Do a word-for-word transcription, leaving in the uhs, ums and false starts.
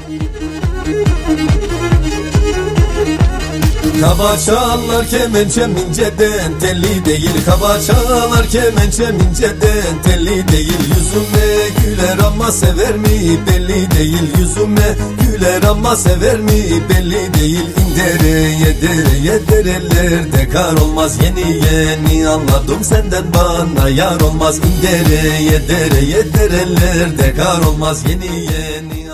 Kaba çalar kemençem inceden telli değil, kaba çalar kemençem inceden telli değil. Yüzüme güler ama sever mi belli değil, yüzüme güler ama sever mi belli değil. İndereye dereye derelerde kar olmaz, yeni yeni anladım senden bana yar olmaz. İndereye dereye derelerde kar olmaz, yeni yeni